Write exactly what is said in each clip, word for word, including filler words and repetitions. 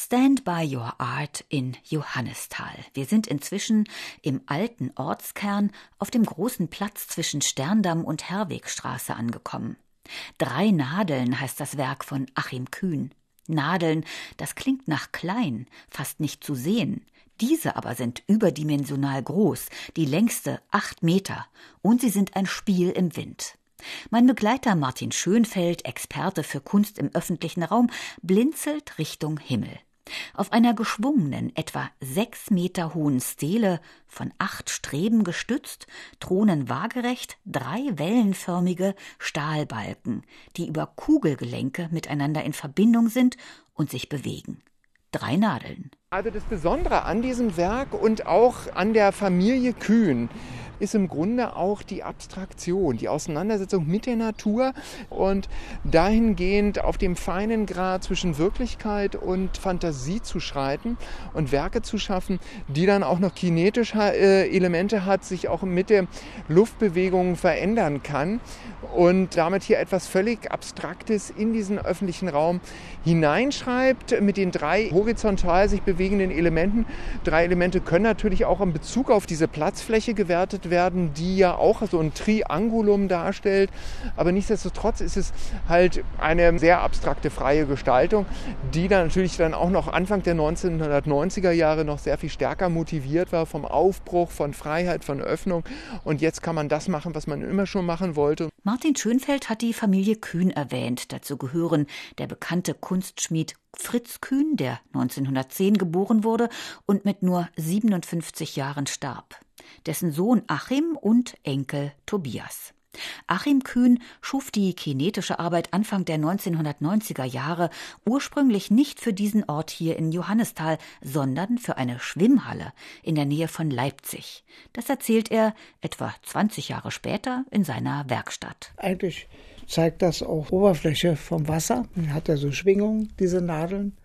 Stand by your art in Johannisthal. Wir sind inzwischen im alten Ortskern auf dem großen Platz zwischen Sterndamm und Herwegstraße angekommen. Drei Nadeln heißt das Werk von Achim Kühn. Nadeln, das klingt nach klein, fast nicht zu sehen. Diese aber sind überdimensional groß, die längste acht Meter, und sie sind ein Spiel im Wind. Mein Begleiter Martin Schönfeld, Experte für Kunst im öffentlichen Raum, blinzelt Richtung Himmel. Auf einer geschwungenen, etwa sechs Meter hohen Stele, von acht Streben gestützt, thronen waagerecht drei wellenförmige Stahlbalken, die über Kugelgelenke miteinander in Verbindung sind und sich bewegen. Drei Nadeln. Also das Besondere an diesem Werk und auch an der Familie Kühn ist im Grunde auch die Abstraktion, die Auseinandersetzung mit der Natur und dahingehend auf dem feinen Grad zwischen Wirklichkeit und Fantasie zu schreiten und Werke zu schaffen, die dann auch noch kinetische Elemente hat, sich auch mit der Luftbewegung verändern kann und damit hier etwas völlig Abstraktes in diesen öffentlichen Raum hineinschreibt mit den drei horizontal sich bewegenden Elementen. Drei Elemente können natürlich auch in Bezug auf diese Platzfläche gewertet werden, die ja auch so ein Triangulum darstellt. Aber nichtsdestotrotz ist es halt eine sehr abstrakte, freie Gestaltung, die dann natürlich dann auch noch Anfang der neunzehnhundertneunziger Jahre noch sehr viel stärker motiviert war vom Aufbruch, von Freiheit, von Öffnung. Und jetzt kann man das machen, was man immer schon machen wollte. Martin Schönfeld hat die Familie Kühn erwähnt. Dazu gehören der bekannte Kunstschmied Fritz Kühn, der neunzehnhundertzehn geboren wurde und mit nur siebenundfünfzig Jahren starb. Dessen Sohn Achim und Enkel Tobias. Achim Kühn schuf die kinetische Arbeit Anfang der neunzehnhundertneunziger Jahre ursprünglich nicht für diesen Ort hier in Johannisthal, sondern für eine Schwimmhalle in der Nähe von Leipzig. Das erzählt er etwa zwanzig Jahre später in seiner Werkstatt. Eigentlich zeigt das auch Oberfläche vom Wasser. Man hat ja so Schwingungen, diese Nadeln,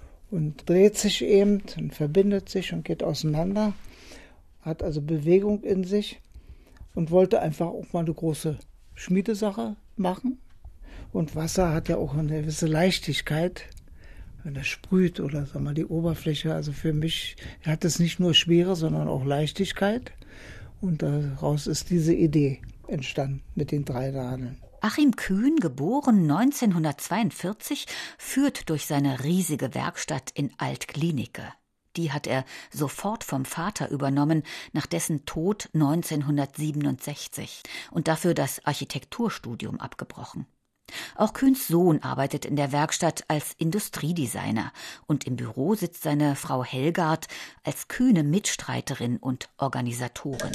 und dreht sich eben und verbindet sich und geht auseinander. Hat also Bewegung in sich und wollte einfach auch mal eine große Schmiedesache machen. Und Wasser hat ja auch eine gewisse Leichtigkeit, wenn es sprüht oder sag mal die Oberfläche. Also für mich hat es nicht nur Schwere, sondern auch Leichtigkeit. Und daraus ist diese Idee entstanden mit den drei Nadeln. Achim Kühn, geboren neunzehnhundertzweiundvierzig, führt durch seine riesige Werkstatt in Alt-Glienicke. Die hat er sofort vom Vater übernommen, nach dessen Tod neunzehnhundertsiebenundsechzig, und dafür das Architekturstudium abgebrochen. Auch Kühns Sohn arbeitet in der Werkstatt als Industriedesigner und im Büro sitzt seine Frau Helgard als kühne Mitstreiterin und Organisatorin.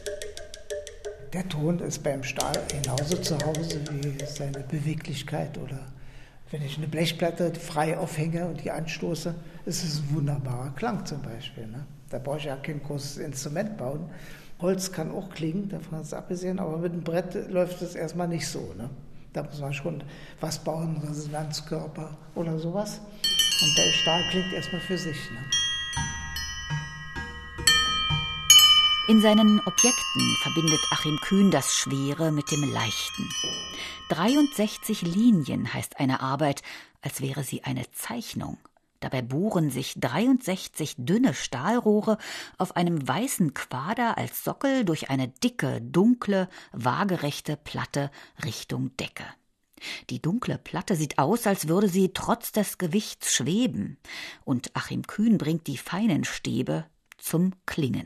Der Ton ist beim Stahl genauso zu Hause wie seine Beweglichkeit oder wenn ich eine Blechplatte frei aufhänge und die anstoße, ist es ein wunderbarer Klang zum Beispiel. Ne? Da brauche ich ja kein großes Instrument bauen. Holz kann auch klingen, davon ist es abgesehen, aber mit dem Brett läuft es erstmal nicht so. Ne? Da muss man schon was bauen, Resonanzkörper oder sowas. Und der Stahl klingt erstmal für sich. Ne? In seinen Objekten verbindet Achim Kühn das Schwere mit dem Leichten. dreiundsechzig Linien heißt eine Arbeit, als wäre sie eine Zeichnung. Dabei bohren sich dreiundsechzig dünne Stahlrohre auf einem weißen Quader als Sockel durch eine dicke, dunkle, waagerechte Platte Richtung Decke. Die dunkle Platte sieht aus, als würde sie trotz des Gewichts schweben. Und Achim Kühn bringt die feinen Stäbe zum Klingen.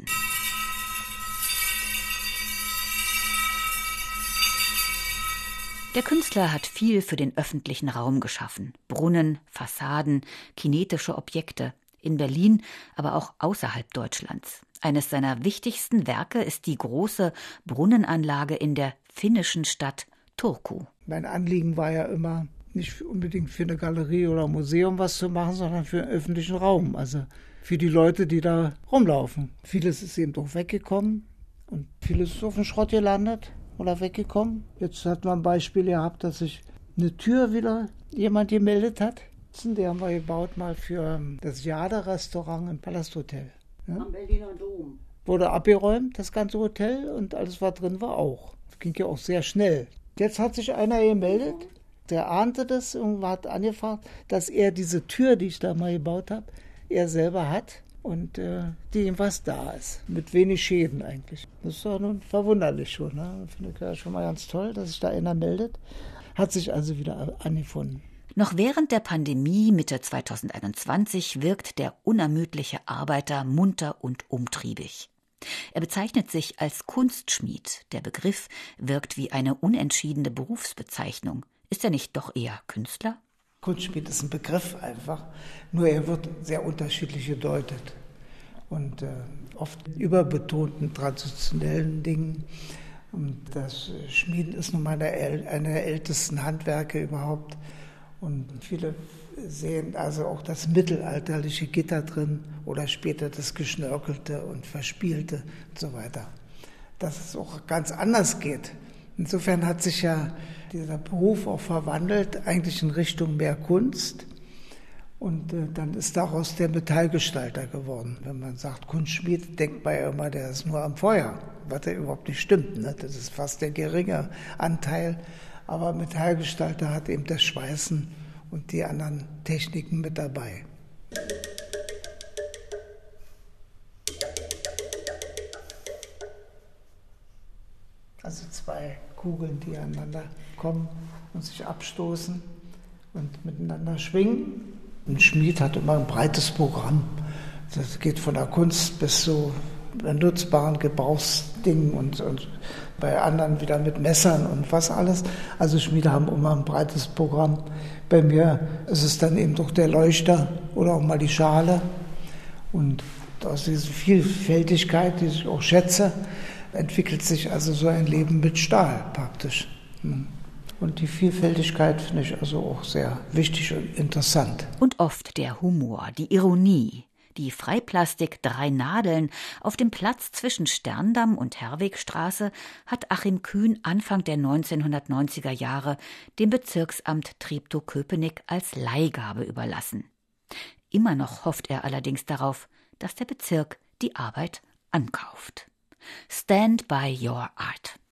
Der Künstler hat viel für den öffentlichen Raum geschaffen. Brunnen, Fassaden, kinetische Objekte. In Berlin, aber auch außerhalb Deutschlands. Eines seiner wichtigsten Werke ist die große Brunnenanlage in der finnischen Stadt Turku. Mein Anliegen war ja immer, nicht unbedingt für eine Galerie oder ein Museum was zu machen, sondern für den öffentlichen Raum. Also für die Leute, die da rumlaufen. Vieles ist eben doch weggekommen und vieles ist auf den Schrott gelandet oder weggekommen. Jetzt hat man ein Beispiel gehabt, dass sich eine Tür wieder jemand gemeldet hat. Die haben wir gebaut mal für das Jade-Restaurant im Palasthotel. Ja? Am Berliner Dom. Wurde abgeräumt, das ganze Hotel, und alles, was drin war, auch. Das ging ja auch sehr schnell. Jetzt hat sich einer gemeldet, Der ahnte das und hat angefragt, dass er diese Tür, die ich da mal gebaut habe, er selber hat und äh, die ihm was da ist. Mit wenig Schäden eigentlich. Das ist ja nun verwunderlich schon. Ne? Finde ich ja schon mal ganz toll, dass sich da einer meldet. Hat sich also wieder angefunden. Noch während der Pandemie Mitte zweitausendeinundzwanzig wirkt der unermüdliche Arbeiter munter und umtriebig. Er bezeichnet sich als Kunstschmied. Der Begriff wirkt wie eine unentschiedene Berufsbezeichnung. Ist er nicht doch eher Künstler? Kunstschmied ist ein Begriff einfach, nur er wird sehr unterschiedlich gedeutet. Und äh, oft überbetonten traditionellen Dingen. Und das Schmieden ist nun mal eine, eine der ältesten Handwerke überhaupt. Und viele sehen also auch das mittelalterliche Gitter drin oder später das Geschnörkelte und Verspielte und so weiter. Dass es auch ganz anders geht. Insofern hat sich ja dieser Beruf auch verwandelt, eigentlich in Richtung mehr Kunst. Und äh, dann ist daraus der Metallgestalter geworden. Wenn man sagt Kunstschmied, denkt man ja immer, der ist nur am Feuer, was ja überhaupt nicht stimmt. Ne? Das ist fast der geringe Anteil. Aber Metallgestalter hat eben das Schweißen und die anderen Techniken mit dabei. Also zwei Kugeln, die aneinander kommen und sich abstoßen und miteinander schwingen. Ein Schmied hat immer ein breites Programm. Das geht von der Kunst bis zu nutzbaren Gebrauchsdingen und, und bei anderen wieder mit Messern und was alles. Also Schmiede haben immer ein breites Programm. Bei mir ist es dann eben doch der Leuchter oder auch mal die Schale. Und aus dieser Vielfältigkeit, die ich auch schätze, entwickelt sich also so ein Leben mit Stahl praktisch. Und die Vielfältigkeit finde ich also auch sehr wichtig und interessant. Und oft der Humor, die Ironie. Die Freiplastik Drei Nadeln auf dem Platz zwischen Sterndamm und Herwegstraße hat Achim Kühn Anfang der neunzehnhundertneunziger Jahre dem Bezirksamt Treptow-Köpenick als Leihgabe überlassen. Immer noch hofft er allerdings darauf, dass der Bezirk die Arbeit ankauft. Stand by your art.